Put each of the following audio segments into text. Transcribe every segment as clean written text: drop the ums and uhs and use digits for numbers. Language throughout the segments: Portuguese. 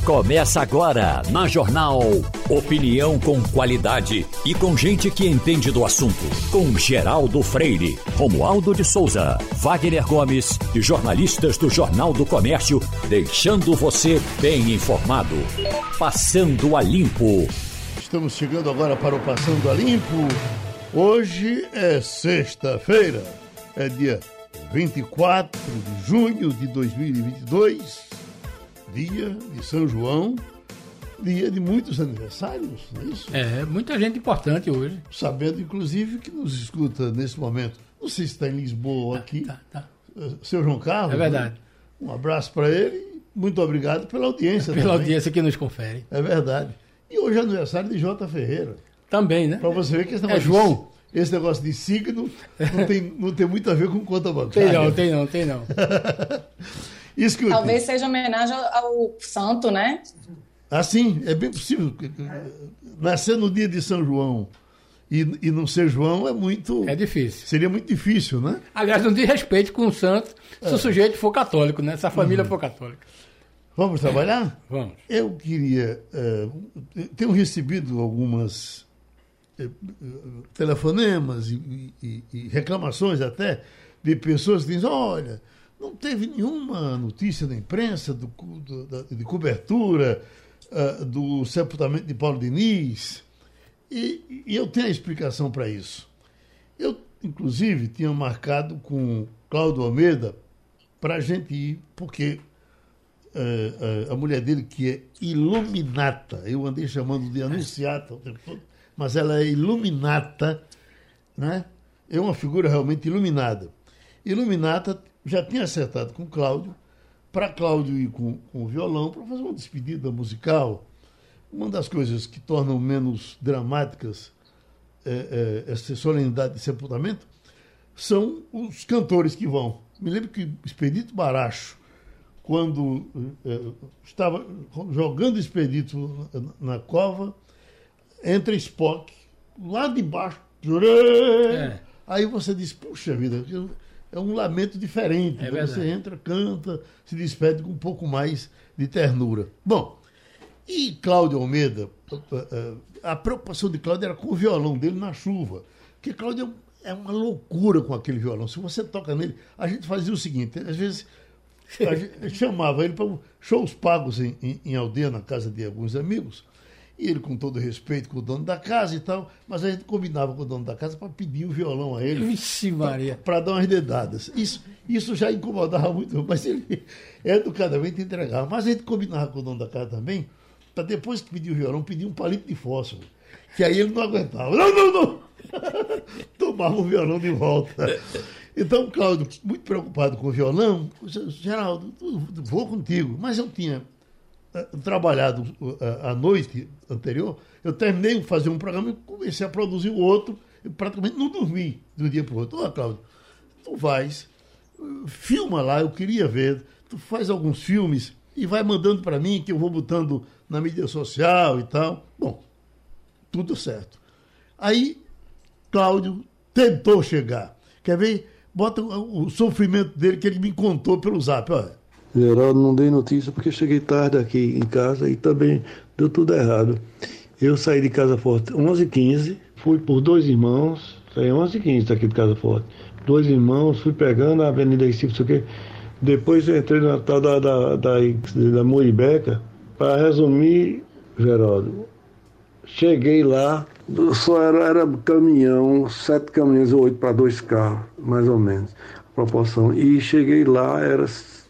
Começa agora na Jornal. Opinião com qualidade e com gente que entende do assunto. Com Geraldo Freire, Romualdo de Souza, Wagner Gomes e jornalistas do Jornal do Comércio, deixando você bem informado. Passando a Limpo. Estamos chegando agora para o Passando a Limpo. Hoje é sexta-feira, é dia 24 de junho de 2022, dia de São João, dia de muitos aniversários, não é isso? É, muita gente importante hoje. Sabendo, inclusive, que nos escuta nesse momento, não sei se está em Lisboa ou aqui, seu João Carlos. É verdade. Né? Um abraço para ele, muito obrigado pela audiência. Pela audiência que nos confere. É verdade. E hoje é aniversário de J. Ferreira. Também, né? Para você ver que esse negócio, João. Esse negócio de signo não tem muito a ver com conta bancária. Tem não. Escute. Talvez seja homenagem ao santo, né? Ah, sim, é bem possível. Nascer no dia de São João e não ser João é muito... É difícil. Seria muito difícil, né? Aliás, não diz respeito com o santo se o sujeito for católico, né? Se a família for católica. Vamos trabalhar? Vamos. Eu queria... tenho recebido algumas telefonemas e reclamações até de pessoas que dizem, olha, não teve nenhuma notícia da imprensa de cobertura do sepultamento de Paulo Diniz, e eu tenho a explicação para isso. Eu, inclusive, tinha marcado com Cláudio Almeida para a gente ir, porque a mulher dele, que é iluminata, eu andei chamando de anunciata o tempo todo, mas ela é iluminata, né? É uma figura realmente iluminada. Iluminata já tinha acertado com Cláudio, para Cláudio ir com o violão, para fazer uma despedida musical. Uma das coisas que tornam menos dramáticas essa solenidade de sepultamento são os cantores que vão. Me lembro que Expedito Baracho, quando estava jogando Expedito na cova, entra Spock, lá de baixo, aí você diz, puxa vida, é um lamento diferente. Você entra, canta, se despede com um pouco mais de ternura. Bom, e Cláudio Almeida, a preocupação de Cláudio era com o violão dele na chuva, porque Cláudio é uma loucura com aquele violão. Se você toca nele, a gente fazia o seguinte, às vezes a gente chamava ele para shows pagos em aldeia, na casa de alguns amigos, e ele, com todo respeito com o dono da casa e tal, mas a gente combinava com o dono da casa para pedir o violão a ele. Vixe, Maria. Para dar umas dedadas. Isso já incomodava muito, mas ele educadamente entregava. Mas a gente combinava com o dono da casa também, para depois que pedir o violão, pedir um palito de fósforo. Que aí ele não aguentava. Não! Tomava o violão de volta. Então, Cláudio, muito preocupado com o violão, Geraldo, vou contigo. Mas eu tinha trabalhado a noite anterior, eu terminei de fazer um programa e comecei a produzir o outro, e praticamente não dormi de um dia para o outro. Cláudio, tu vais, filma lá, eu queria ver, tu faz alguns filmes e vai mandando para mim, que eu vou botando na mídia social e tal. Bom, tudo certo. Aí, Cláudio tentou chegar. Quer ver? Bota o sofrimento dele, que ele me contou pelo Zap, olha. Geraldo, não dei notícia porque cheguei tarde aqui em casa e também deu tudo errado. Eu saí de Casa Forte 11h15, fui por dois irmãos, saí 11h15 daqui de Casa Forte. Dois irmãos, fui pegando a Avenida Recife, não sei o quê. Depois eu entrei na tal da Muribeca. Para resumir, Geraldo, cheguei lá, só era caminhão, 7 caminhões ou 8 para 2 carros, mais ou menos, a proporção. E cheguei lá, era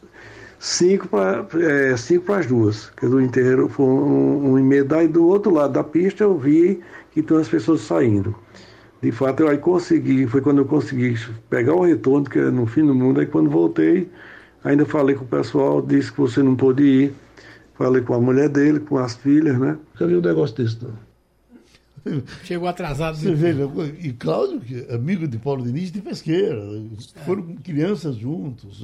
5 para as 2, que do inteiro foi um e meio, daí do outro lado da pista eu vi que tinham as pessoas saindo. De fato, eu aí foi quando eu consegui pegar o retorno, que é no fim do mundo, aí quando voltei, ainda falei com o pessoal, disse que você não pôde ir, falei com a mulher dele, com as filhas, né? Nunca vi um negócio desse, não. Chegou atrasado. Você vê, e Cláudio, que é amigo de Paulo Diniz de Pesqueira, foram crianças juntos.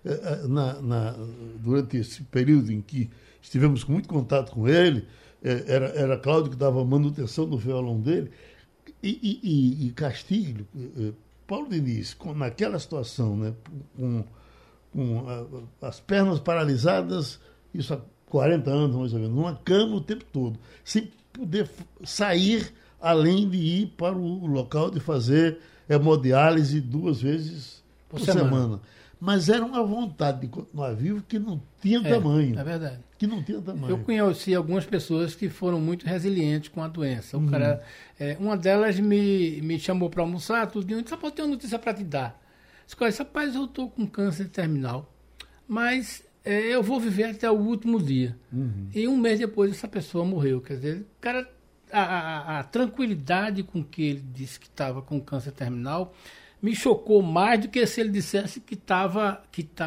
Durante esse período em que estivemos com muito contato com ele, era Cláudio que dava manutenção do violão dele. E Castilho, Paulo Diniz, naquela situação, né, com as pernas paralisadas, isso 40 anos, mais ou menos, numa cama o tempo todo, sem poder sair além de ir para o local de fazer hemodiálise 2 vezes por semana. Mas era uma vontade de continuar vivo que não tinha tamanho. É verdade. Que não tinha tamanho. Eu conheci algumas pessoas que foram muito resilientes com a doença. O cara, uma delas me chamou para almoçar, tudo, e disse, eu tenho uma notícia para te dar. Eu disse, rapaz, eu estou com câncer terminal, mas eu vou viver até o último dia. E 1 mês depois essa pessoa morreu. Quer dizer, o cara, a tranquilidade com que ele disse que estava com câncer terminal me chocou mais do que se ele dissesse que estava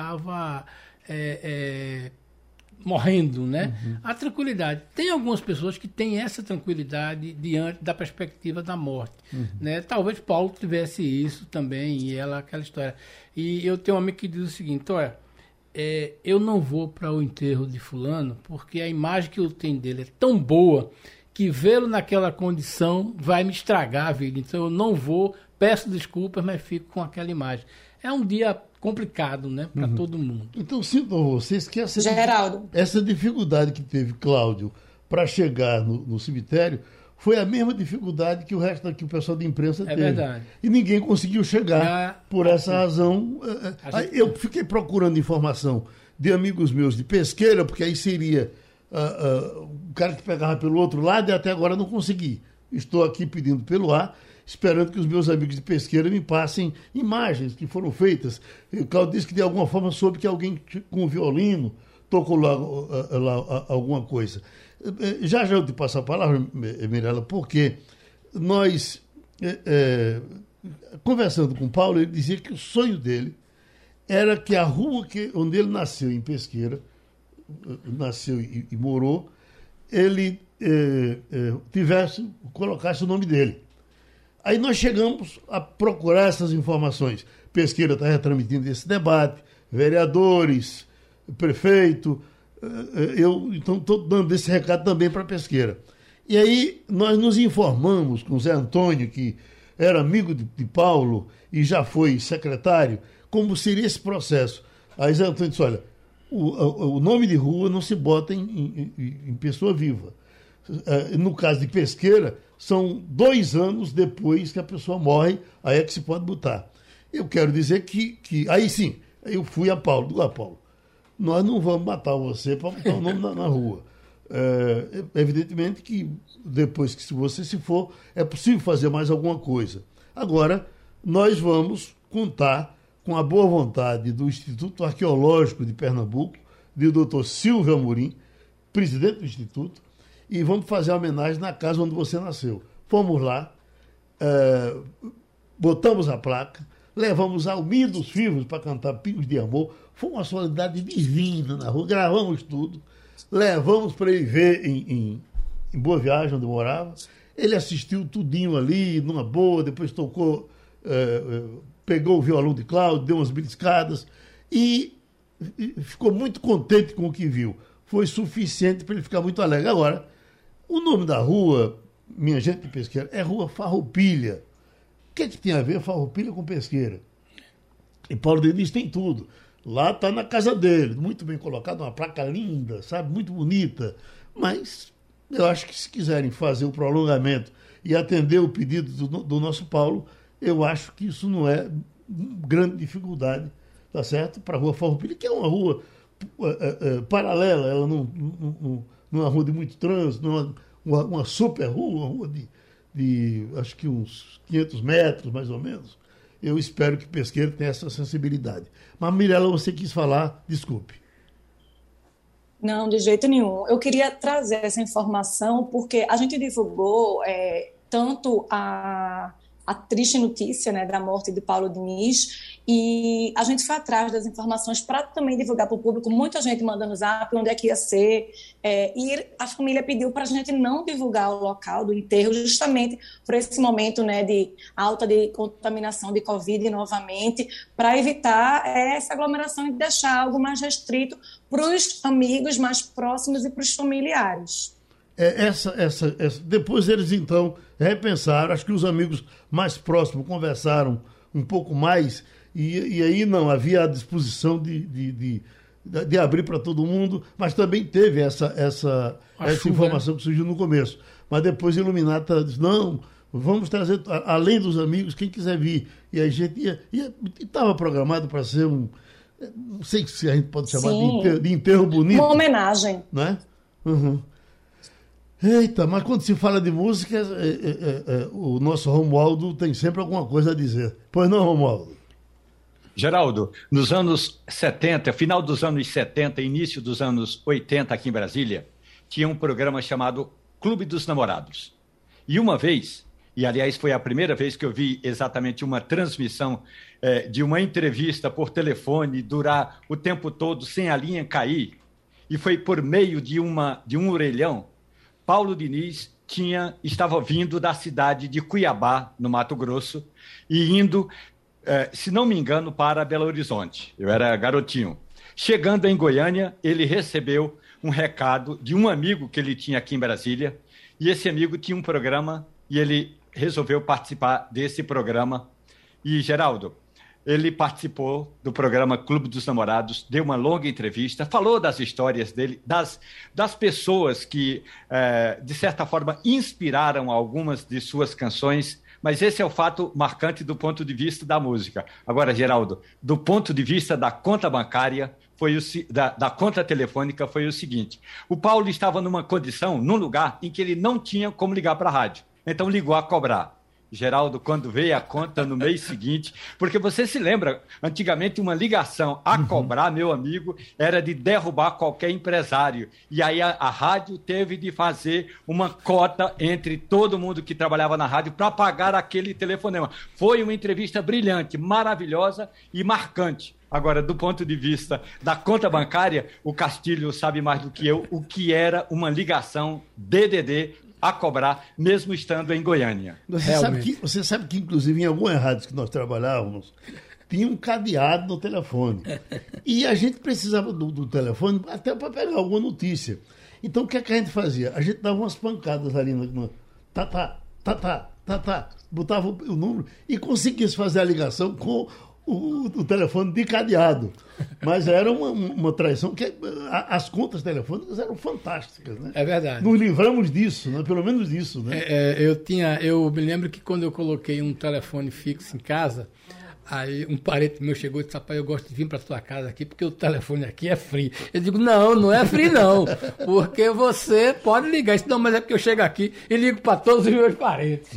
morrendo, né? A tranquilidade. Tem algumas pessoas que têm essa tranquilidade diante da perspectiva da morte, né? Talvez Paulo tivesse isso também, e aquela história. E eu tenho um amigo que diz o seguinte, olha, eu não vou para o enterro de fulano porque a imagem que eu tenho dele é tão boa que vê-lo naquela condição vai me estragar a vida. Então eu não vou, peço desculpas, mas fico com aquela imagem. É um dia complicado, né, para todo mundo. Então sinto vocês que Geraldo, essa dificuldade que teve Cláudio para chegar no cemitério foi a mesma dificuldade que o pessoal da imprensa teve. É verdade. E ninguém conseguiu chegar por essa razão. Eu fiquei procurando informação de amigos meus de Pesqueira, porque aí seria o cara que pegava pelo outro lado, e até agora não consegui. Estou aqui pedindo pelo ar, esperando que os meus amigos de Pesqueira me passem imagens que foram feitas. O Cláudio disse que de alguma forma soube que alguém com violino tocou lá alguma coisa. Já eu te passo a palavra, Mirella, porque nós, conversando com o Paulo, ele dizia que o sonho dele era que a rua onde ele nasceu, em Pesqueira, nasceu e morou, ele colocasse o nome dele. Aí nós chegamos a procurar essas informações. Pesqueira está retransmitindo esse debate, vereadores, prefeito. Eu então estou dando esse recado também para Pesqueira. E aí nós nos informamos com o Zé Antônio, que era amigo de Paulo e já foi secretário, como seria esse processo. Aí Zé Antônio disse, olha, o nome de rua não se bota em pessoa viva. No caso de Pesqueira, são 2 anos depois que a pessoa morre, aí é que se pode botar. Eu quero dizer que aí sim, eu fui a Paulo, Paulo, nós não vamos matar você para botar o nome na rua. Evidentemente que depois que você se for, é possível fazer mais alguma coisa. Agora, nós vamos contar com a boa vontade do Instituto Arqueológico de Pernambuco, do Dr. Silvio Amorim, presidente do Instituto, e vamos fazer a homenagem na casa onde você nasceu. Fomos lá, botamos a placa, levamos Almir dos Fivos para cantar Pingos de Amor. Foi uma solenidade divina na rua, gravamos tudo, levamos para ele ver em Boa Viagem, onde eu morava. Ele assistiu tudinho ali, numa boa, depois tocou, pegou o violão de Cláudio, deu umas beliscadas e ficou muito contente com o que viu. Foi suficiente para ele ficar muito alegre. Agora, o nome da rua, minha gente de Pesqueira, é Rua Farroupilha. O que é que tem a ver Farroupilha com Pesqueira? E Paulo Denis tem tudo. Lá está na casa dele, muito bem colocado, uma placa linda, sabe, muito bonita. Mas eu acho que se quiserem fazer o prolongamento e atender o pedido do nosso Paulo, eu acho que isso não é grande dificuldade, tá certo? Para a Rua Farroupilha, que é uma rua paralela, ela não é uma rua de muito trânsito, não é uma super rua, uma rua de acho que uns 500 metros, mais ou menos. Eu espero que Pesqueira tenha essa sensibilidade. Mas, Mirella, você quis falar, desculpe. Não, de jeito nenhum. Eu queria trazer essa informação porque a gente divulgou tanto a triste notícia, né, da morte de Paulo Diniz, e a gente foi atrás das informações para também divulgar para o público, muita gente mandando zap, onde é que ia ser, e a família pediu para a gente não divulgar o local do enterro, justamente por esse momento, né, de alta de contaminação de Covid novamente, para evitar essa aglomeração e deixar algo mais restrito para os amigos mais próximos e para os familiares. Depois eles, então, repensaram, acho que os amigos mais próximos conversaram um pouco mais, e aí não, havia a disposição de de abrir para todo mundo, mas também teve essa informação que surgiu no começo. Mas depois Iluminata disse, não, vamos trazer, além dos amigos, quem quiser vir. E a gente estava programado para ser não sei se a gente pode chamar de enterro bonito. Uma homenagem. Né? Uhum. Eita, mas quando se fala de música, o nosso Romualdo tem sempre alguma coisa a dizer. Pois não, Romualdo? Geraldo, nos anos 70, final dos anos 70, início dos anos 80 aqui em Brasília, tinha um programa chamado Clube dos Namorados. E uma vez, e aliás foi a primeira vez que eu vi exatamente uma transmissão de uma entrevista por telefone durar o tempo todo sem a linha cair, e foi por meio de um orelhão. Paulo Diniz estava vindo da cidade de Cuiabá, no Mato Grosso, e indo, se não me engano, para Belo Horizonte. Eu era garotinho. Chegando em Goiânia, ele recebeu um recado de um amigo que ele tinha aqui em Brasília, e esse amigo tinha um programa, e ele resolveu participar desse programa. E, Geraldo, ele participou do programa Clube dos Namorados, deu uma longa entrevista, falou das histórias dele, das pessoas que, de certa forma, inspiraram algumas de suas canções, mas esse é o fato marcante do ponto de vista da música. Agora, Geraldo, do ponto de vista da conta bancária, da conta telefônica, foi o seguinte: o Paulo estava num lugar em que ele não tinha como ligar para a rádio, então ligou a cobrar. Geraldo, quando veio a conta no mês seguinte, porque você se lembra, antigamente uma ligação a cobrar, meu amigo, era de derrubar qualquer empresário. E aí a rádio teve de fazer uma cota entre todo mundo que trabalhava na rádio para pagar aquele telefonema. Foi uma entrevista brilhante, maravilhosa e marcante. Agora, do ponto de vista da conta bancária, o Castilho sabe mais do que eu o que era uma ligação DDD a cobrar, mesmo estando em Goiânia. Você sabe que, inclusive, em algumas rádios que nós trabalhávamos, tinha um cadeado no telefone. E a gente precisava do telefone até para pegar alguma notícia. Então, o que é que a gente fazia? A gente dava umas pancadas ali no botava o número e conseguia fazer a ligação com o telefone de cadeado. Mas era uma traição, que as contas telefônicas eram fantásticas, né? É verdade. Nos livramos disso, né? Pelo menos disso, né? Eu me lembro que quando eu coloquei um telefone fixo em casa, aí um parente meu chegou e disse: rapaz, eu gosto de vir para tua casa aqui porque o telefone aqui é free. Eu digo: não é free não, porque você pode ligar. Isso não, mas é porque eu chego aqui e ligo para todos os meus parentes.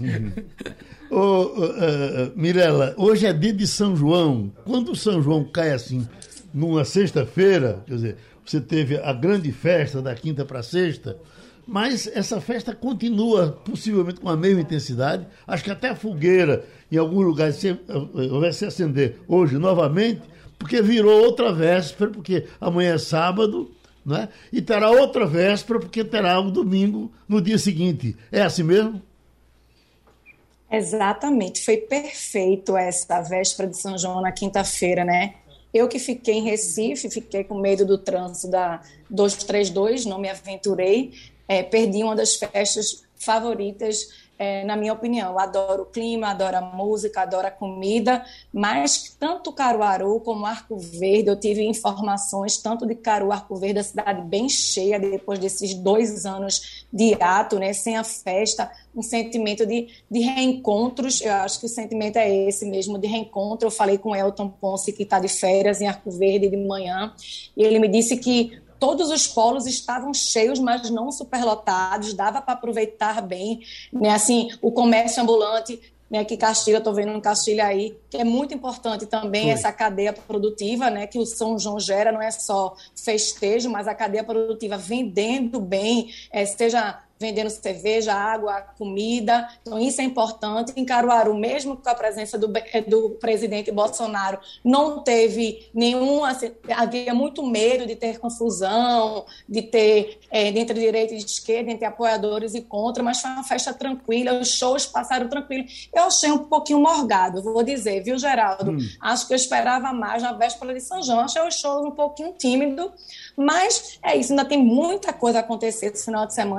Mirela, hoje é dia de São João. Quando o São João cai assim, numa sexta-feira, quer dizer, você teve a grande festa da quinta para sexta, mas essa festa continua possivelmente com a mesma intensidade. Acho que até a fogueira em alguns lugares vai se acender hoje novamente, porque virou outra véspera, porque amanhã é sábado, né? E terá outra véspera, porque terá um domingo no dia seguinte. É assim mesmo? Exatamente, foi perfeito essa véspera de São João na quinta-feira, né? Eu que fiquei em Recife, fiquei com medo do trânsito da 232, não me aventurei, perdi uma das festas favoritas, na minha opinião. Eu adoro o clima, adoro a música, adoro a comida, mas tanto Caruaru como Arco Verde, eu tive informações tanto de Caruaru, Arco Verde, a cidade bem cheia depois desses 2 anos de ato, né, sem a festa, um sentimento de reencontros. Eu acho que o sentimento é esse mesmo, de reencontro. Eu falei com o Elton Ponce, que está de férias em Arco Verde de manhã, e ele me disse que todos os polos estavam cheios, mas não superlotados, dava para aproveitar bem, né? Assim, o comércio ambulante, né, que Castilho, estou vendo um Castilho aí, que é muito importante também essa cadeia produtiva, né, que o São João gera, não é só festejo, mas a cadeia produtiva vendendo bem, seja vendendo cerveja, água, comida. Então, isso é importante. Em Caruaru, mesmo com a presença do presidente Bolsonaro, não teve nenhum... Assim, havia muito medo de ter confusão, de ter entre direita e esquerda, entre apoiadores e contra, mas foi uma festa tranquila, os shows passaram tranquilo. Eu achei um pouquinho morgado, vou dizer, viu, Geraldo? Acho que eu esperava mais na véspera de São João. Achei os shows um pouquinho tímido, mas é isso, ainda tem muita coisa a acontecer esse final de semana, como você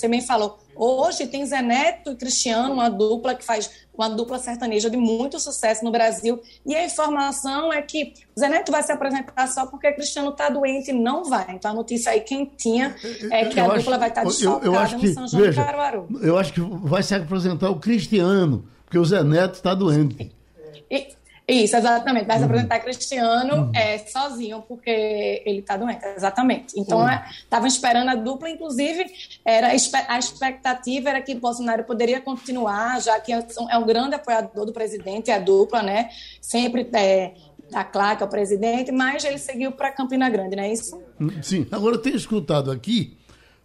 você bem falou, hoje tem Zé Neto e Cristiano, uma dupla que faz uma dupla sertaneja de muito sucesso no Brasil, e a informação é que Zé Neto vai se apresentar só porque Cristiano está doente e não vai. Então a notícia aí quentinha é que a dupla vai estar desfalcada no São João de Caruaru. Eu acho que vai se apresentar o Cristiano, porque o Zé Neto está doente. Isso, exatamente. Vai se apresentar Cristiano sozinho, porque ele está doente, exatamente. Então, estavam esperando a dupla, inclusive, a expectativa era que Bolsonaro poderia continuar, já que é um grande apoiador do presidente, a dupla, né? Sempre dá claque ao presidente, mas ele seguiu para Campina Grande, não é isso? Sim. Agora, eu tenho escutado aqui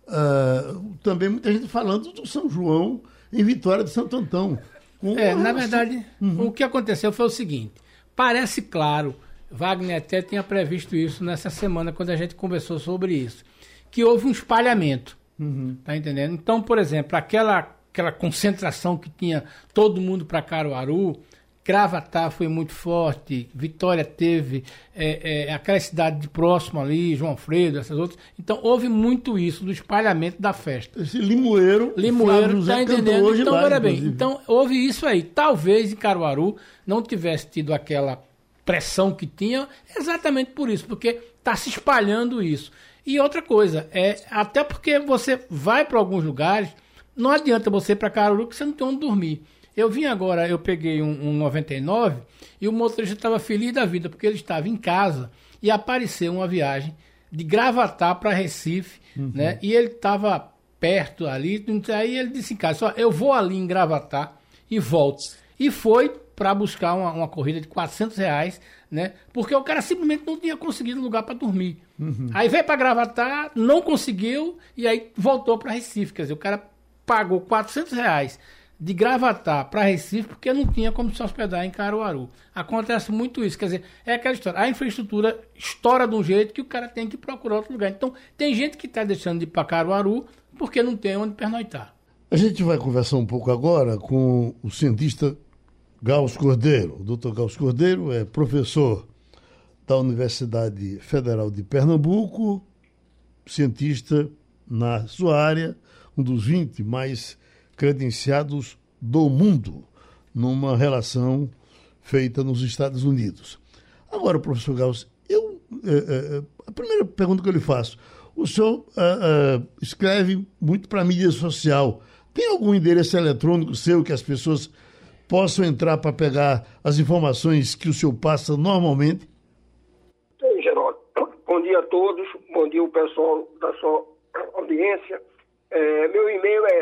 também muita gente falando do São João em Vitória de Santo Antão. Na verdade, o que aconteceu foi o seguinte, parece claro, Wagner até tinha previsto isso nessa semana, quando a gente conversou sobre isso, que houve um espalhamento, tá entendendo? Então, por exemplo, aquela concentração que tinha todo mundo para Caruaru, Gravatá foi muito forte, Vitória teve, aquela cidade de próximo ali, João Alfredo, essas outras. Então, houve muito isso, do espalhamento da festa. Esse Limoeiro, tá entendendo? Hoje então, lá, olha bem, inclusive. então houve isso aí. Talvez em Caruaru não tivesse tido aquela pressão que tinha, exatamente por isso, porque está se espalhando isso. E outra coisa, até porque você vai para alguns lugares, não adianta você ir para Caruaru que você não tem onde dormir. Eu vim agora, eu peguei um 99 e o motorista estava feliz da vida, porque ele estava em casa e apareceu uma viagem de Gravatá para Recife, né? E ele estava perto ali, aí ele disse em casa, eu vou ali em Gravatá e volto. E foi para buscar uma corrida de R$400, né? Porque o cara simplesmente não tinha conseguido lugar para dormir. Aí veio para Gravatá, não conseguiu e aí voltou para Recife. Quer dizer, o cara pagou R$400 de Gravatá para Recife, porque não tinha como se hospedar em Caruaru. Acontece muito isso, quer dizer, é aquela história, a infraestrutura estoura de um jeito que o cara tem que procurar outro lugar. Então, tem gente que está deixando de ir para Caruaru porque não tem onde pernoitar. A gente vai conversar um pouco agora com o cientista Gauss Cordeiro. O Dr. Gauss Cordeiro é professor da Universidade Federal de Pernambuco, cientista na sua área, um dos 20 mais credenciados do mundo, numa relação feita nos Estados Unidos. Agora, professor Gauss, a primeira pergunta que eu lhe faço, o senhor escreve muito para a mídia social. Tem algum endereço eletrônico seu que as pessoas possam entrar para pegar as informações que o senhor passa normalmente? Tem, Geraldo. Bom dia a todos, bom dia ao pessoal da sua audiência. Meu e-mail é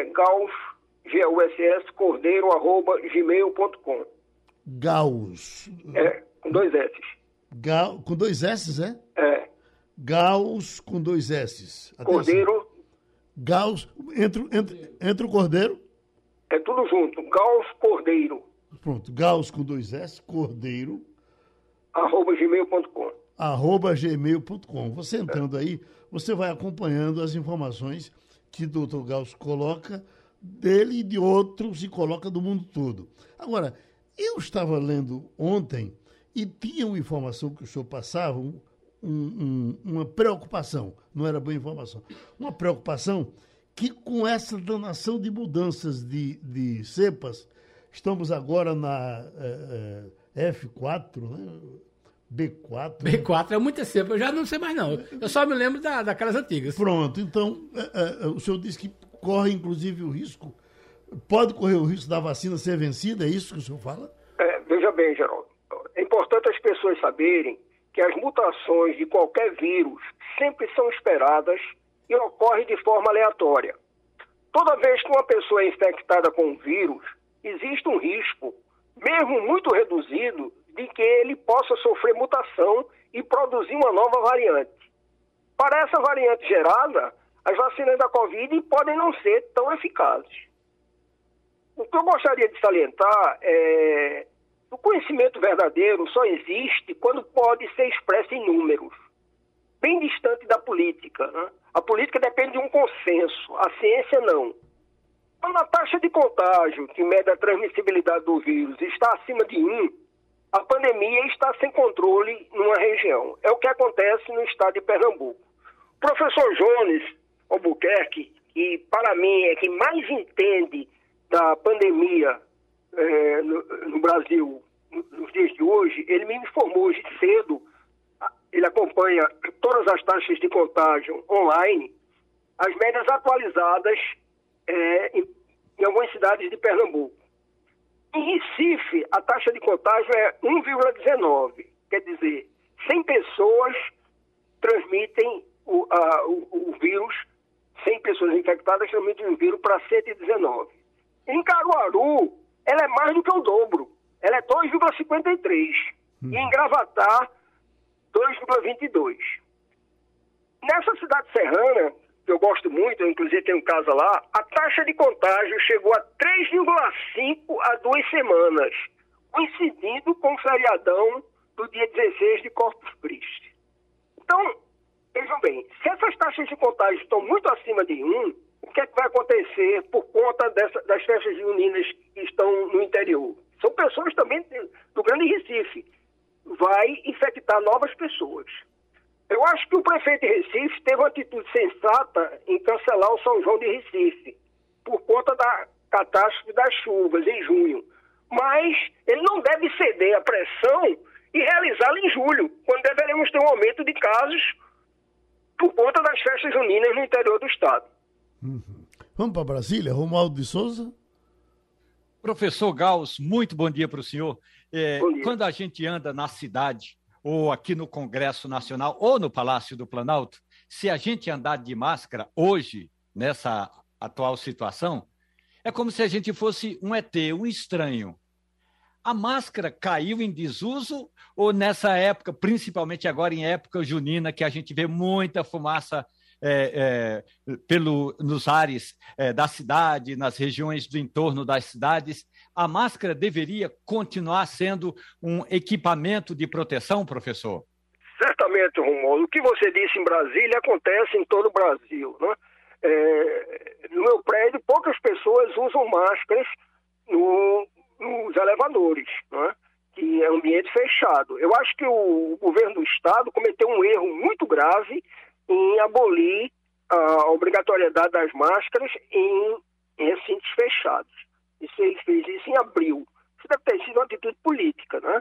gausscordeiro@gmail.com. Gauss. Com 2 S. Com 2 S, é? É. Gauss com 2 S. Atenção. Cordeiro. Gauss, entre o Cordeiro. É tudo junto. Gauss Cordeiro. Pronto, Gauss com 2 S, Cordeiro. @gmail.com. @gmail.com. Você entrando aí, você vai acompanhando as informações que o Dr. Gauss coloca dele e de outros e coloca do mundo todo. Agora, eu estava lendo ontem e tinha uma informação que o senhor passava, uma preocupação, não era boa informação, uma preocupação que com essa danação de mudanças de cepas, estamos agora na F4, né? B4. B4 é muita cepa, eu já não sei mais não. Eu só me lembro daquelas antigas. Pronto, então o senhor disse que corre inclusive o risco, pode correr o risco da vacina ser vencida, é isso que o senhor fala? Veja bem, Geraldo, é importante as pessoas saberem que as mutações de qualquer vírus sempre são esperadas e ocorrem de forma aleatória. Toda vez que uma pessoa é infectada com um vírus, existe um risco, mesmo muito reduzido, de que ele possa sofrer mutação e produzir uma nova variante. Para essa variante gerada, as vacinas da Covid podem não ser tão eficazes. O que eu gostaria de salientar é que o conhecimento verdadeiro só existe quando pode ser expresso em números, bem distante da política, né? A política depende de um consenso, a ciência não. Quando a taxa de contágio, que mede a transmissibilidade do vírus, está acima de 1, a pandemia está sem controle numa região. É o que acontece no estado de Pernambuco. O professor Jones Albuquerque, e para mim é quem mais entende da pandemia no Brasil nos dias de hoje, ele me informou hoje cedo, ele acompanha todas as taxas de contágio online, as médias atualizadas em algumas cidades de Pernambuco. Em Recife, a taxa de contágio é 1,19, quer dizer, 100 pessoas transmitem o vírus, 100 pessoas infectadas transmitem o vírus para 119. Em Caruaru, ela é mais do que o dobro, ela é 2,53. E em Gravatá, 2,22. Nessa cidade serrana, que eu gosto muito, eu inclusive tenho casa lá, a taxa de contágio chegou a 3,5 há 2 semanas, coincidindo com o feriadão do dia 16 de Corpus Christi. Então, vejam bem, se essas taxas de contágio estão muito acima de 1, o que é que vai acontecer por conta das festas juninas que estão no interior? São pessoas também do Grande Recife. Vai infectar novas pessoas. Eu acho que o prefeito de Recife teve uma atitude sensata em cancelar o São João de Recife, por conta da catástrofe das chuvas em junho. Mas ele não deve ceder à pressão e realizá-la em julho, quando deveremos ter um aumento de casos por conta das festas juninas no interior do estado. Vamos para Brasília, Romualdo de Souza. Professor Gauss, muito bom dia para o senhor. Bom dia. Quando a gente anda na cidade, ou aqui no Congresso Nacional, ou no Palácio do Planalto, se a gente andar de máscara hoje, nessa atual situação, é como se a gente fosse um ET, um estranho. A máscara caiu em desuso ou nessa época, principalmente agora em época junina, que a gente vê muita fumaça nos ares da cidade, nas regiões do entorno das cidades, a máscara deveria continuar sendo um equipamento de proteção, professor? Certamente, Romualdo. O que você disse em Brasília acontece em todo o Brasil, né? No meu prédio, poucas pessoas usam máscaras nos elevadores, né? Que é um ambiente fechado. Eu acho que o governo do estado cometeu um erro muito grave em abolir a obrigatoriedade das máscaras em recintos fechados. Ele fez isso em abril. Isso deve ter sido uma atitude política, né?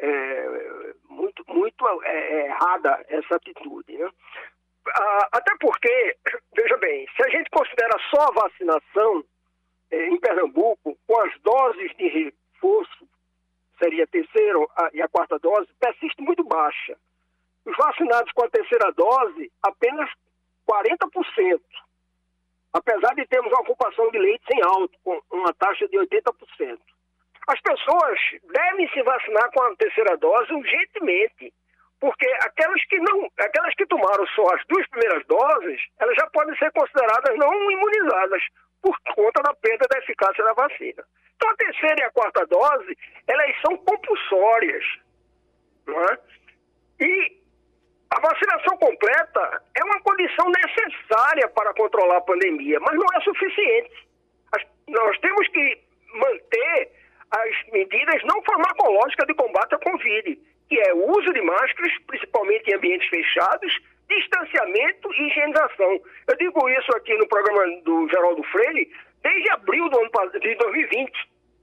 Muito errada essa atitude, né? Até porque, veja bem, se a gente considera só a vacinação em Pernambuco, com as doses de reforço, seria a terceira e a quarta dose, persiste muito baixa. Os vacinados com a terceira dose, apenas 40%. Apesar de termos uma ocupação de leitos em alto, com uma taxa de 80%. As pessoas devem se vacinar com a terceira dose urgentemente, porque aquelas que tomaram só as 2 primeiras doses, elas já podem ser consideradas não imunizadas, por conta da perda da eficácia da vacina. Então a terceira e a quarta dose, elas são compulsórias, não é? E a vacinação completa é uma condição necessária para controlar a pandemia, mas não é suficiente. Nós temos que manter as medidas não farmacológicas de combate à Covid, que é o uso de máscaras, principalmente em ambientes fechados, distanciamento e higienização. Eu digo isso aqui no programa do Geraldo Freire desde abril de 2020.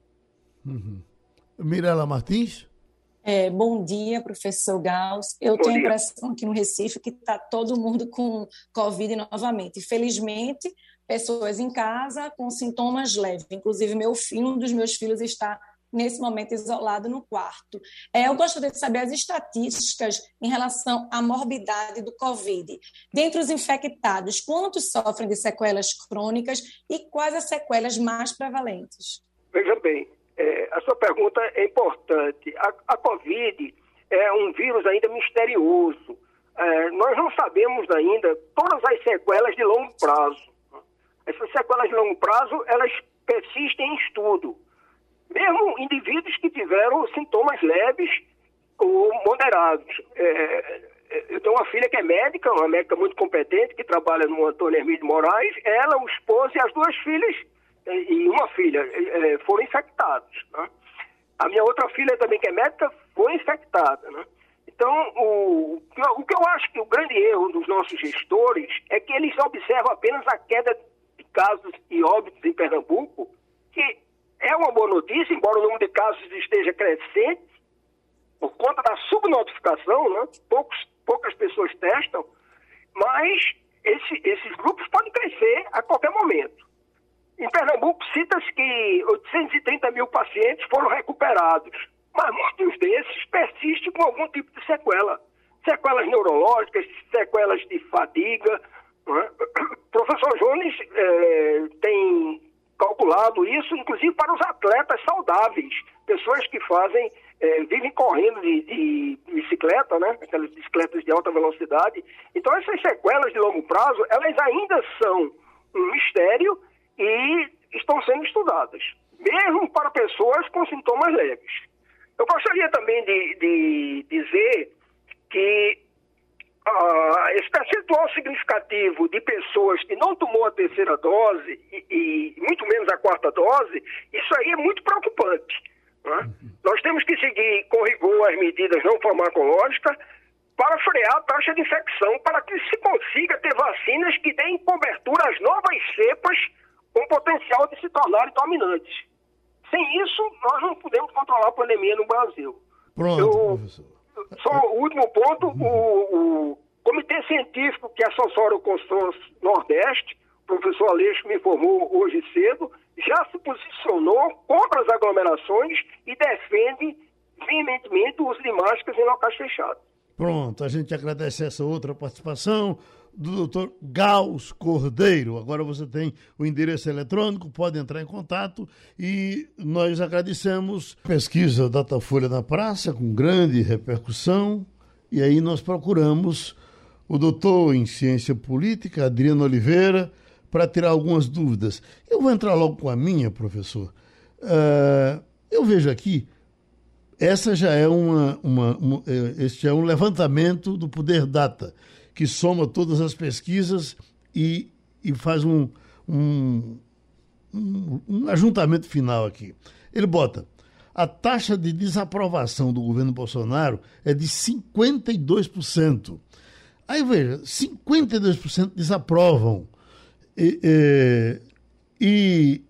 Mirela Martins. Bom dia, professor Gauss. Eu tenho a impressão aqui no Recife que está todo mundo com Covid novamente. Felizmente, pessoas em casa com sintomas leves. Inclusive, um dos meus filhos está, nesse momento, isolado no quarto. Eu gostaria de saber as estatísticas em relação à morbidade do Covid. Dentre os infectados, quantos sofrem de sequelas crônicas e quais as sequelas mais prevalentes? Veja bem, a sua pergunta é importante. A Covid é um vírus ainda misterioso. Nós não sabemos ainda todas as sequelas de longo prazo. Essas sequelas de longo prazo, elas persistem em estudo. Mesmo indivíduos que tiveram sintomas leves ou moderados. Eu tenho uma filha que é médica, uma médica muito competente, que trabalha no Antônio Hermídio Moraes. Ela, o esposo e as 2 filhas, e uma filha, foram infectados, né? A minha outra filha também, que é médica, foi infectada, né? Então, o que eu acho que o grande erro dos nossos gestores é que eles observam apenas a queda de casos e óbitos em Pernambuco, que é uma boa notícia, embora o número de casos esteja crescente, por conta da subnotificação, né? Poucas pessoas testam, mas esses grupos podem crescer a qualquer momento. Em Pernambuco, cita-se que 830 mil pacientes foram recuperados, mas muitos desses persistem com algum tipo de sequela. Sequelas neurológicas, sequelas de fadiga. Né? O professor Jones tem calculado isso, inclusive para os atletas saudáveis, pessoas que vivem correndo de bicicleta, né? Aquelas bicicletas de alta velocidade. Então, essas sequelas de longo prazo, elas ainda são um mistério e estão sendo estudadas, mesmo para pessoas com sintomas leves. Eu gostaria também de dizer que esse percentual significativo de pessoas que não tomou a terceira dose e muito menos a quarta dose, isso aí é muito preocupante. Né? Nós temos que seguir com rigor as medidas não farmacológicas para frear a taxa de infecção, para que se consiga ter vacinas que deem cobertura às novas cepas com potencial de se tornarem dominantes. Sem isso, nós não podemos controlar a pandemia no Brasil. Pronto, professor. Só o último ponto, o Comitê Científico que assessora o Consórcio Nordeste, o professor Aleixo me informou hoje cedo, já se posicionou contra as aglomerações e defende veementemente o uso de máscaras em locais fechados. Pronto, a gente agradece essa outra participação do Dr. Gauss Cordeiro. Agora você tem o endereço eletrônico, pode entrar em contato e nós agradecemos a pesquisa Datafolha na Praça, com grande repercussão, e aí nós procuramos o doutor em Ciência Política, Adriano Oliveira, para tirar algumas dúvidas. Eu vou entrar logo com a minha, professor. Eu vejo aqui, essa já é este é um levantamento do Poder Data, que soma todas as pesquisas e faz um ajuntamento final aqui. Ele bota: a taxa de desaprovação do governo Bolsonaro é de 52%. Aí veja, 52% desaprovam e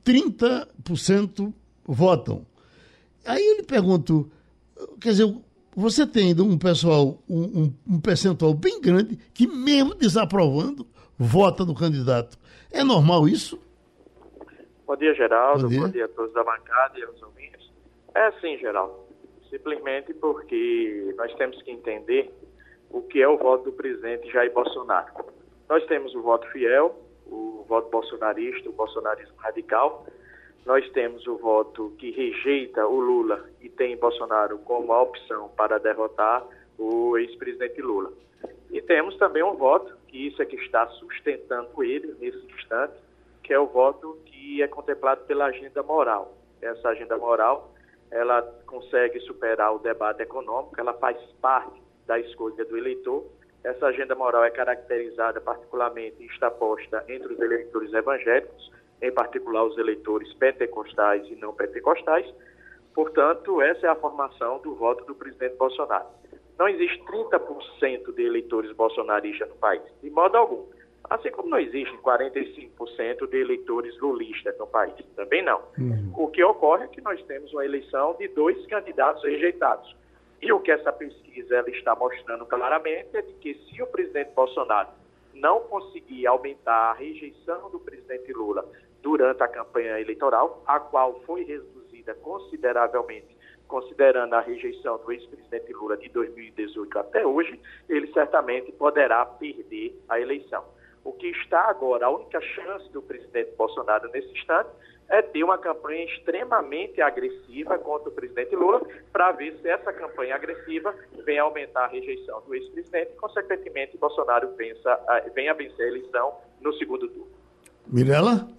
30% votam. Aí eu lhe pergunto, quer dizer, você tem um pessoal, um percentual bem grande que, mesmo desaprovando, vota no candidato. É normal isso? Bom dia, Geraldo. Bom dia a todos da bancada e aos ouvintes. É assim, Geraldo. Simplesmente porque nós temos que entender o que é o voto do presidente Jair Bolsonaro. Nós temos o voto fiel, o voto bolsonarista, o bolsonarismo radical. Nós temos o voto que rejeita o Lula e tem Bolsonaro como a opção para derrotar o ex-presidente Lula. E temos também um voto, que isso é que está sustentando ele nesse instante, que é o voto que é contemplado pela agenda moral. Essa agenda moral, ela consegue superar o debate econômico, ela faz parte da escolha do eleitor. Essa agenda moral é caracterizada particularmente e está posta entre os eleitores evangélicos, em particular os eleitores pentecostais e não pentecostais. Portanto, essa é a formação do voto do presidente Bolsonaro. Não existe 30% de eleitores bolsonaristas no país, de modo algum. Assim como não existe 45% de eleitores lulistas no país, também não. O que ocorre é que nós temos uma eleição de 2 candidatos rejeitados. E o que essa pesquisa ela está mostrando claramente é de que se o presidente Bolsonaro não conseguir aumentar a rejeição do presidente Lula durante a campanha eleitoral, a qual foi reduzida consideravelmente, considerando a rejeição do ex-presidente Lula de 2018 até hoje, ele certamente poderá perder a eleição. O que está agora, a única chance do presidente Bolsonaro nesse instante é ter uma campanha extremamente agressiva contra o presidente Lula, para ver se essa campanha agressiva vem aumentar a rejeição do ex-presidente e, consequentemente, Bolsonaro venha vencer a eleição no segundo turno. Mirela?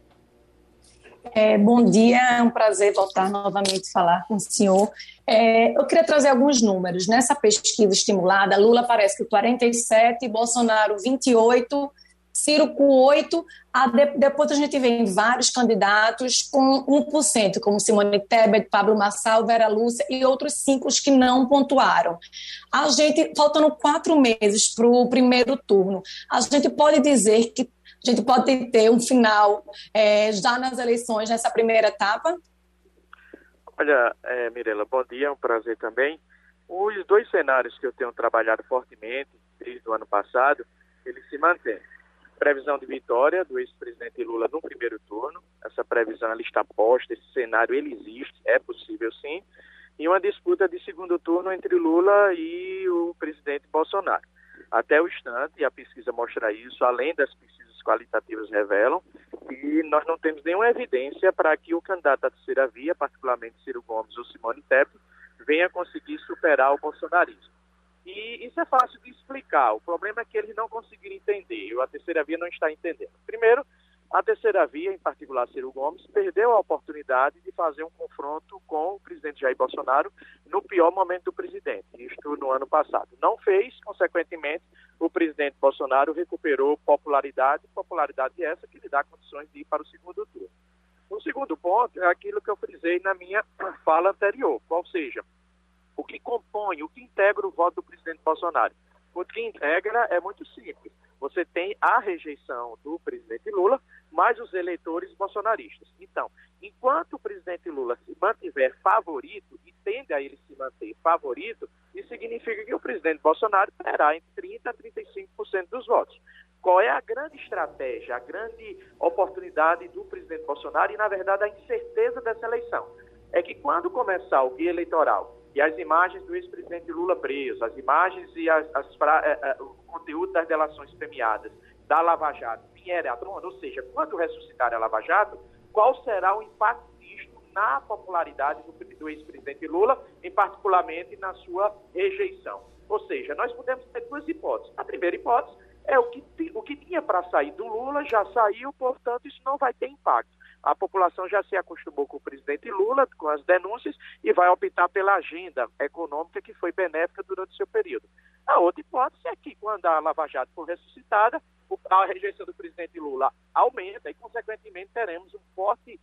Bom dia, é um prazer voltar novamente a falar com o senhor. Eu queria trazer alguns números. Nessa pesquisa estimulada, Lula aparece com 47%, Bolsonaro 28%, Ciro com 8%, depois a gente vê vários candidatos com 1%, como Simone Tebet, Pablo Marçal, Vera Lúcia e outros 5 que não pontuaram. A gente, faltando 4 meses para o primeiro turno, a gente pode dizer que A gente pode ter um final já nas eleições, nessa primeira etapa? Olha, Mirela, bom dia, é um prazer também. Os dois cenários que eu tenho trabalhado fortemente desde o ano passado, eles se mantêm. Previsão de vitória do ex-presidente Lula no primeiro turno, essa previsão ela está posta, esse cenário ele existe, é possível sim, e uma disputa de segundo turno entre Lula e o presidente Bolsonaro. Até o instante, e a pesquisa mostra isso, além das pesquisas qualitativas revelam, e nós não temos nenhuma evidência para que o candidato à terceira via, particularmente Ciro Gomes ou Simone Tebet, venha conseguir superar o bolsonarismo. E isso é fácil de explicar. O problema é que eles não conseguiram entender, e a terceira via não está entendendo. Primeiro, a terceira via, em particular Ciro Gomes, perdeu a oportunidade de fazer um confronto com o presidente Jair Bolsonaro no pior momento do presidente, isto no ano passado. Não fez, consequentemente, o presidente Bolsonaro recuperou popularidade essa que lhe dá condições de ir para o segundo turno. O segundo ponto é aquilo que eu frisei na minha fala anterior, ou seja, o que compõe, o que integra o voto do presidente Bolsonaro. O que integra é muito simples. Você tem a rejeição do presidente Lula, mais os eleitores bolsonaristas. Então, enquanto o presidente Lula se mantiver favorito, e tende a ele se manter favorito, isso significa que o presidente Bolsonaro terá entre 30% a 35% dos votos. Qual é a grande estratégia, a grande oportunidade do presidente Bolsonaro e, na verdade, a incerteza dessa eleição? É que quando começar o guia eleitoral e as imagens do ex-presidente Lula preso, as imagens e o conteúdo das delações premiadas da Lava Jato vier à tona, ou seja, quando ressuscitar a Lava Jato, qual será o impacto disto na popularidade do ex-presidente Lula, em particularmente na sua rejeição? Ou seja, nós podemos ter duas hipóteses. A primeira hipótese é o que tinha para sair do Lula, já saiu, portanto, isso não vai ter impacto. A população já se acostumou com o presidente Lula, com as denúncias, e vai optar pela agenda econômica que foi benéfica durante o seu período. A outra hipótese é que, quando a Lava Jato for ressuscitada, a rejeição do presidente Lula aumenta e, consequentemente, teremos um forte,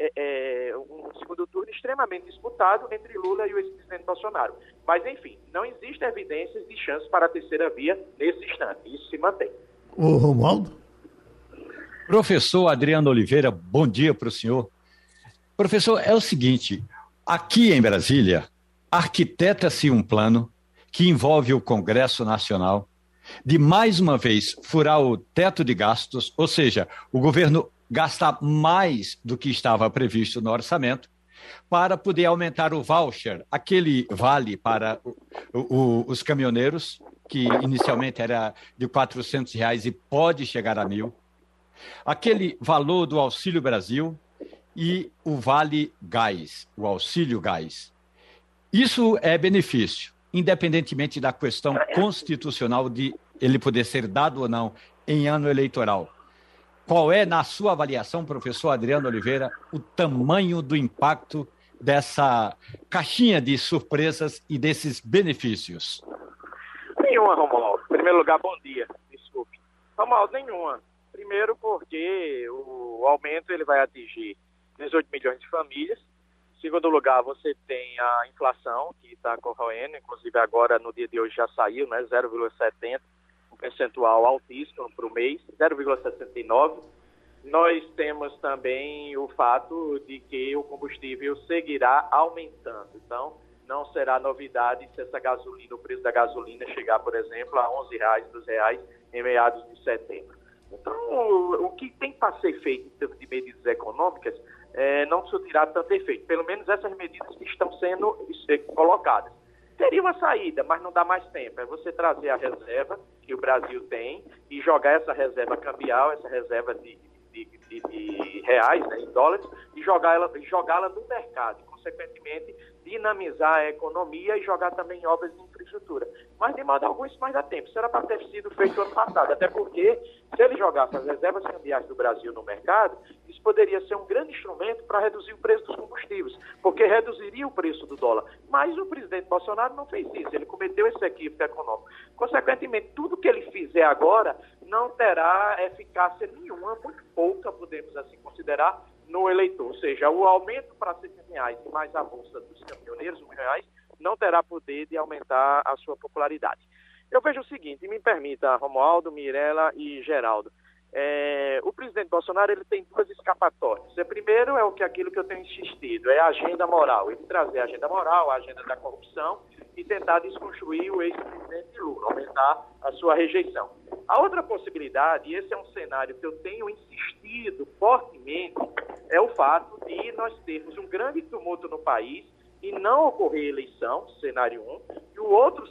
um segundo turno extremamente disputado entre Lula e o ex-presidente Bolsonaro. Mas, enfim, não existem evidências de chance para a terceira via nesse instante. Isso se mantém. Ô, Romualdo? Professor Adriano Oliveira, bom dia para o senhor. Professor, é o seguinte, aqui em Brasília, arquiteta-se um plano que envolve o Congresso Nacional de, mais uma vez, furar o teto de gastos, ou seja, o governo gastar mais do que estava previsto no orçamento, para poder aumentar o voucher, aquele vale para os caminhoneiros, que inicialmente era de R$400 e pode chegar a 1.000, aquele valor do Auxílio Brasil e o Vale Gás, o Auxílio Gás. Isso é benefício, independentemente da questão constitucional de ele poder ser dado ou não em ano eleitoral. Qual é, na sua avaliação, professor Adriano Oliveira, o tamanho do impacto dessa caixinha de surpresas e desses benefícios? Nenhuma, Romualdo. Em primeiro lugar, bom dia. Desculpe. Romualdo, nenhuma. Primeiro porque o aumento ele vai atingir 18 milhões de famílias. Em segundo lugar, você tem a inflação que está corroendo, inclusive agora no dia de hoje já saiu, né, 0,70, um percentual altíssimo para o mês, 0,69. Nós temos também o fato de que o combustível seguirá aumentando. Então, não será novidade se essa gasolina, o preço da gasolina chegar, por exemplo, a R$11, R$12 em meados de setembro. Então, o que tem para ser feito em termos de medidas econômicas não surtirá tanto efeito. Pelo menos essas medidas que estão sendo colocadas. Teria uma saída, mas não dá mais tempo. É você trazer a reserva que o Brasil tem e jogar essa reserva cambial, essa reserva de reais, né, em dólares, e jogá-la no mercado. Consequentemente, dinamizar a economia e jogar também em obras de infraestrutura. Mas, de modo algum, isso mais dá tempo. Isso era para ter sido feito ano passado. Até porque, se ele jogasse as reservas cambiais do Brasil no mercado, isso poderia ser um grande instrumento para reduzir o preço dos combustíveis, porque reduziria o preço do dólar. Mas o presidente Bolsonaro não fez isso. Ele cometeu esse equívoco econômico. Consequentemente, tudo que ele fizer agora não terá eficácia nenhuma, muito pouca, podemos assim considerar, no eleitor. Ou seja, o aumento para R$600 e mais a bolsa dos caminhoneiros, R$1.000, não terá poder de aumentar a sua popularidade. Eu vejo o seguinte, me permita, Romualdo, Mirela e Geraldo, O presidente Bolsonaro ele tem duas escapatórias. Primeiro aquilo que eu tenho insistido, é a agenda moral. Ele trazer a agenda moral, a agenda da corrupção e tentar desconstruir o ex-presidente Lula, aumentar a sua rejeição. A outra possibilidade, e esse é um cenário que eu tenho insistido fortemente, é o fato de nós termos um grande tumulto no país e não ocorrer eleição, cenário 1, e o outro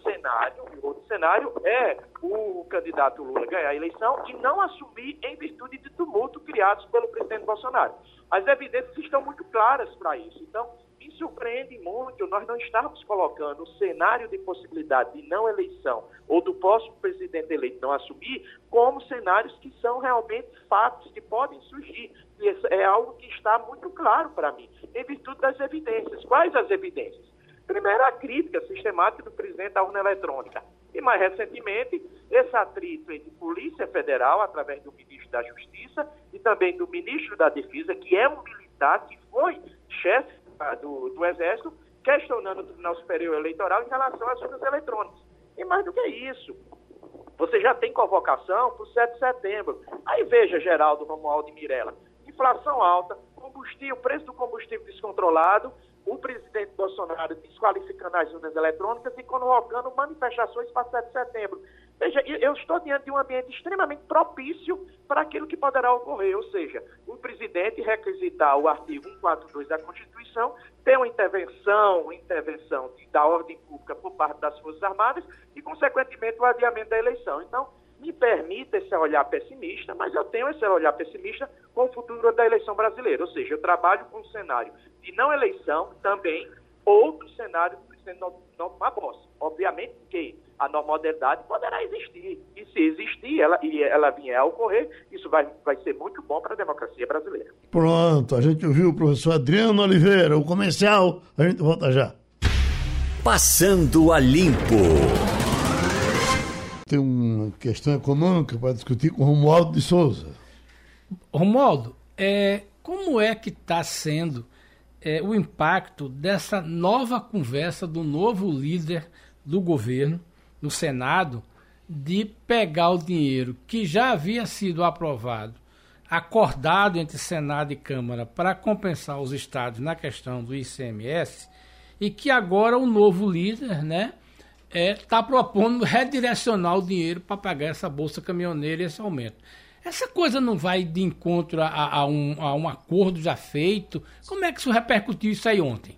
cenário é o candidato Lula ganhar a eleição e não assumir em virtude de tumulto criados pelo presidente Bolsonaro. As evidências estão muito claras para isso. Então, me surpreende muito nós não estarmos colocando o cenário de possibilidade de não eleição ou do próximo presidente eleito não assumir como cenários que são realmente fatos que podem surgir. E isso é algo que está muito claro para mim, em virtude das evidências. Quais as evidências? Primeiro, a crítica sistemática do presidente à urna eletrônica. E, mais recentemente, esse atrito entre Polícia Federal, através do ministro da Justiça, e também do ministro da Defesa, que é um militar, que foi chefe do Exército, questionando o Tribunal Superior Eleitoral em relação às urnas eletrônicas. E mais do que isso, você já tem convocação para o 7 de setembro. Aí veja, Geraldo, Romualdo e Mirella, inflação alta, o preço do combustível descontrolado, o presidente Bolsonaro desqualificando as urnas eletrônicas e convocando manifestações para 7 de setembro. Veja, eu estou diante de um ambiente extremamente propício para aquilo que poderá ocorrer, ou seja, o presidente requisitar o artigo 142 da Constituição, ter uma intervenção da ordem pública por parte das Forças Armadas e, consequentemente, o adiamento da eleição. Então, me permita esse olhar pessimista, mas eu tenho esse olhar pessimista com o futuro da eleição brasileira. Ou seja, eu trabalho com um cenário de não eleição também, ou do cenário do presidente não tomar posse. Obviamente que a normalidade poderá existir. E se existir e ela vier a ocorrer, isso vai ser muito bom para a democracia brasileira. Pronto, a gente ouviu o professor Adriano Oliveira, o comercial, a gente volta já. Passando a Limpo. Tem uma questão econômica para discutir com Romualdo de Souza. Romualdo, como é que está sendo o impacto dessa nova conversa do novo líder do governo no Senado de pegar o dinheiro que já havia sido aprovado, acordado entre Senado e Câmara para compensar os estados na questão do ICMS e que agora o novo líder, está propondo redirecionar o dinheiro para pagar essa bolsa caminhoneira e esse aumento. Essa coisa não vai de encontro a um acordo já feito? Como é que isso repercutiu isso aí ontem?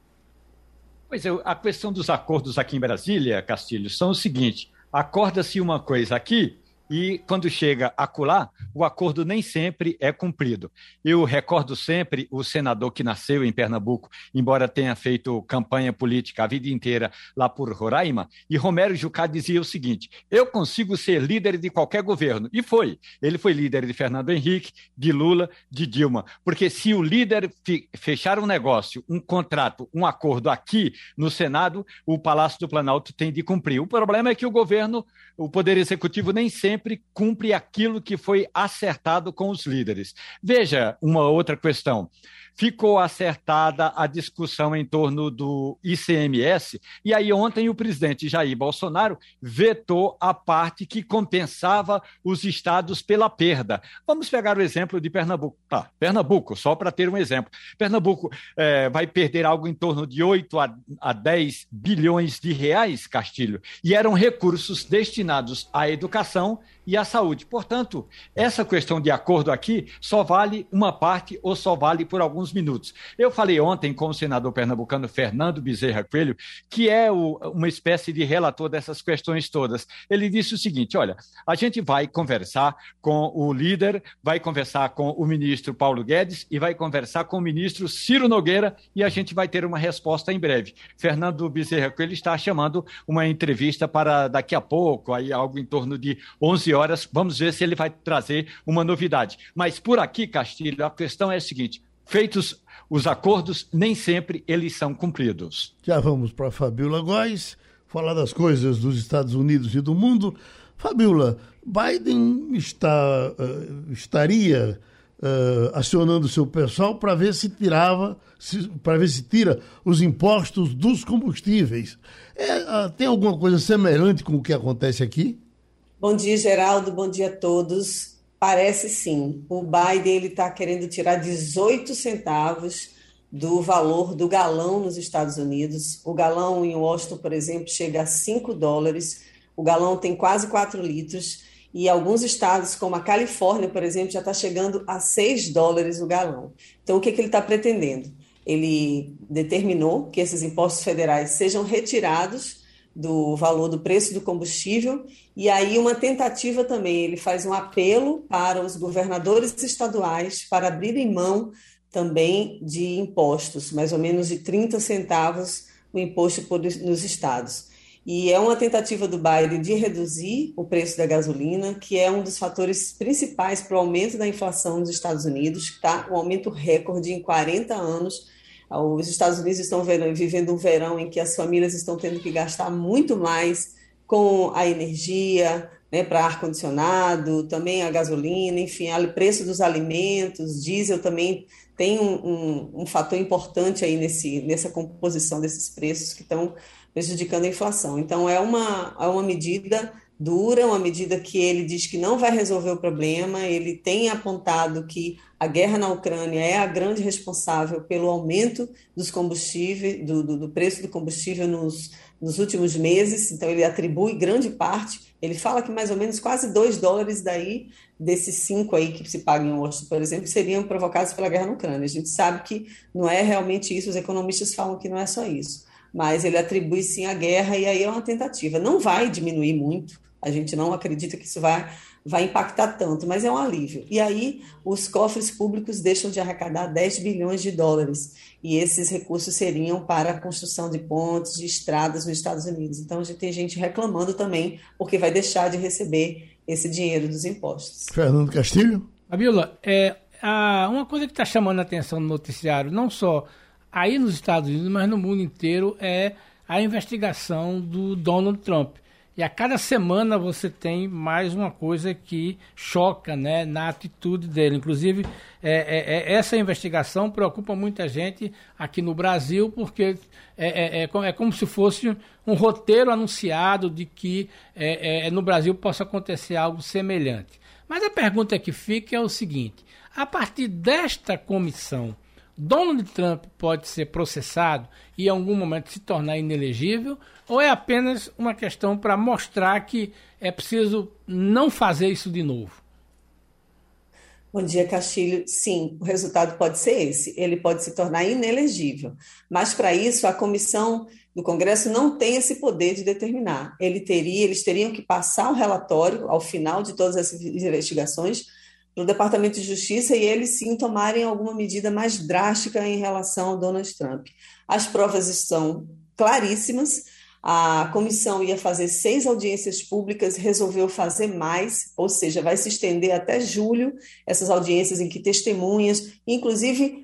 Pois é, a questão dos acordos aqui em Brasília, Castilho, são o seguinte: acorda-se uma coisa aqui e quando chega acolá, o acordo nem sempre é cumprido. Eu recordo sempre o senador que nasceu em Pernambuco, embora tenha feito campanha política a vida inteira lá por Roraima, e Romero Jucá dizia o seguinte: eu consigo ser líder de qualquer governo. E foi. Ele foi líder de Fernando Henrique, de Lula, de Dilma. Porque se o líder fechar um negócio, um contrato, um acordo aqui no Senado, o Palácio do Planalto tem de cumprir. O problema é que o governo, o Poder Executivo, nem sempre cumpre aquilo que foi acertado com os líderes. Veja uma outra questão. Ficou acertada a discussão em torno do ICMS, e aí ontem o presidente Jair Bolsonaro vetou a parte que compensava os estados pela perda. Vamos pegar o exemplo de Pernambuco. Pernambuco, só para ter um exemplo. Pernambuco vai perder algo em torno de 8 a 10 bilhões de reais, Castilho, e eram recursos destinados à educação e à saúde. Portanto, essa questão de acordo aqui só vale uma parte ou só vale por alguns minutos. Eu falei ontem com o senador pernambucano Fernando Bezerra Coelho, que é uma espécie de relator dessas questões todas. Ele disse o seguinte: olha, a gente vai conversar com o líder, vai conversar com o ministro Paulo Guedes e vai conversar com o ministro Ciro Nogueira e a gente vai ter uma resposta em breve. Fernando Bezerra Coelho está chamando uma entrevista para daqui a pouco, aí algo em torno de 11 horas. Vamos ver se ele vai trazer uma novidade. Mas por aqui, Castilho, a questão é a seguinte: feitos os acordos, nem sempre eles são cumpridos. Já vamos para a Fabiola Góes, falar das coisas dos Estados Unidos e do mundo. Fabiola, Biden estaria acionando seu pessoal para ver se tira os impostos dos combustíveis. Tem alguma coisa semelhante com o que acontece aqui? Bom dia, Geraldo. Bom dia a todos. Parece sim. O Biden está querendo tirar 18 centavos do valor do galão nos Estados Unidos. O galão em Washington, por exemplo, chega a $5. O galão tem quase 4 litros. E alguns estados, como a Califórnia, por exemplo, já está chegando a $6 o galão. Então, o que ele está pretendendo? Ele determinou que esses impostos federais sejam retirados do valor do preço do combustível, e aí uma tentativa também, ele faz um apelo para os governadores estaduais para abrirem mão também de impostos, mais ou menos de 30 centavos o imposto nos estados. E é uma tentativa do Biden de reduzir o preço da gasolina, que é um dos fatores principais para o aumento da inflação nos Estados Unidos, que está um aumento recorde em 40 anos. Os Estados Unidos estão vivendo um verão em que as famílias estão tendo que gastar muito mais com a energia, né, para ar-condicionado, também a gasolina, enfim, o preço dos alimentos, diesel também tem um fator importante aí nessa composição desses preços que estão prejudicando a inflação. Então, é uma medida dura, uma medida que ele diz que não vai resolver o problema. Ele tem apontado que a guerra na Ucrânia é a grande responsável pelo aumento dos combustíveis, do preço do combustível nos últimos meses. Então, ele atribui grande parte. Ele fala que mais ou menos quase $2 daí, desses 5 aí que se pagam em Washington, por exemplo, seriam provocados pela guerra na Ucrânia. A gente sabe que não é realmente isso, os economistas falam que não é só isso. Mas ele atribui sim a guerra, e aí é uma tentativa. Não vai diminuir muito, a gente não acredita que isso vai impactar tanto, mas é um alívio. E aí os cofres públicos deixam de arrecadar $10 bilhões, e esses recursos seriam para a construção de pontes, de estradas nos Estados Unidos. Então, a gente tem gente reclamando também, porque vai deixar de receber esse dinheiro dos impostos. Fernando Castilho? Fabiola, uma coisa que está chamando a atenção no noticiário, não só aí nos Estados Unidos, mas no mundo inteiro, é a investigação do Donald Trump. E a cada semana você tem mais uma coisa que choca, né, na atitude dele. Inclusive, essa investigação preocupa muita gente aqui no Brasil, porque é como se fosse um roteiro anunciado de que no Brasil possa acontecer algo semelhante. Mas a pergunta que fica é o seguinte: a partir desta comissão, Donald Trump pode ser processado e em algum momento se tornar inelegível, ou é apenas uma questão para mostrar que é preciso não fazer isso de novo? Bom dia, Castilho. Sim, o resultado pode ser esse. Ele pode se tornar inelegível. Mas, para isso, a comissão do Congresso não tem esse poder de determinar. Eles teriam que passar o relatório ao final de todas essas investigações no Departamento de Justiça, e eles sim tomarem alguma medida mais drástica em relação ao Donald Trump. As provas estão claríssimas. A comissão ia fazer 6 audiências públicas, resolveu fazer mais, ou seja, vai se estender até julho, essas audiências em que testemunhas, inclusive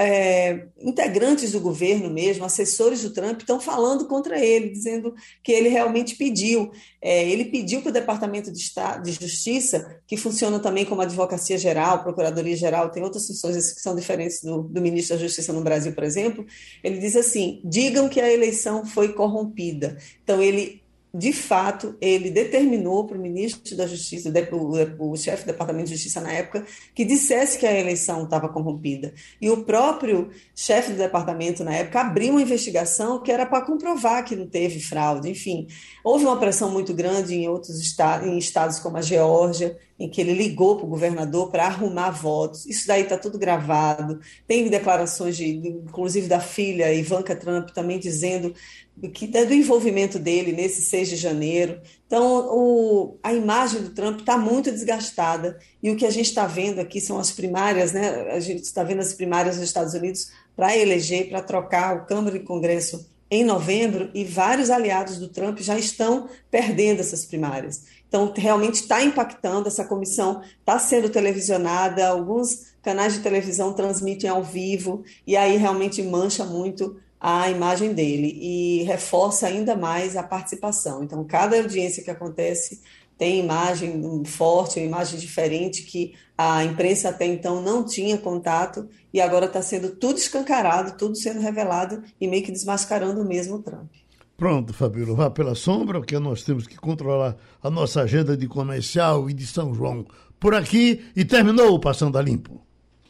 integrantes do governo mesmo, assessores do Trump, estão falando contra ele, dizendo que ele realmente pediu. Ele pediu para o Departamento de Justiça, que funciona também como Advocacia Geral, Procuradoria Geral, tem outras funções que são diferentes do Ministro da Justiça no Brasil, por exemplo. Ele diz assim: digam que a eleição foi corrompida. Então, de fato, ele determinou para o ministro da Justiça, o chefe do Departamento de Justiça na época, que dissesse que a eleição estava corrompida. E o próprio chefe do departamento na época abriu uma investigação que era para comprovar que não teve fraude. Enfim, houve uma pressão muito grande em estados como a Geórgia, em que ele ligou para o governador para arrumar votos. Isso daí está tudo gravado. Tem declarações, inclusive da filha Ivanka Trump, também dizendo que do envolvimento dele nesse 6 de janeiro. Então, a imagem do Trump está muito desgastada, e o que a gente está vendo aqui são as primárias, né? A gente está vendo as primárias nos Estados Unidos para eleger, para trocar o Câmara e Congresso em novembro, e vários aliados do Trump já estão perdendo essas primárias. Então, realmente está impactando, essa comissão está sendo televisionada, alguns canais de televisão transmitem ao vivo, e aí realmente mancha muito a imagem dele e reforça ainda mais a participação. Então, cada audiência que acontece tem imagem forte, uma imagem diferente que a imprensa até então não tinha contato, e agora está sendo tudo escancarado, tudo sendo revelado e meio que desmascarando mesmo o Trump. Pronto, Fabíola, vá pela sombra, porque nós temos que controlar a nossa agenda de comercial e de São João por aqui, e terminou o Passando a Limpo.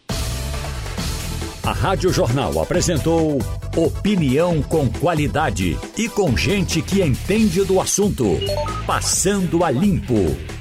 A Rádio Jornal apresentou opinião com qualidade e com gente que entende do assunto. Passando a Limpo.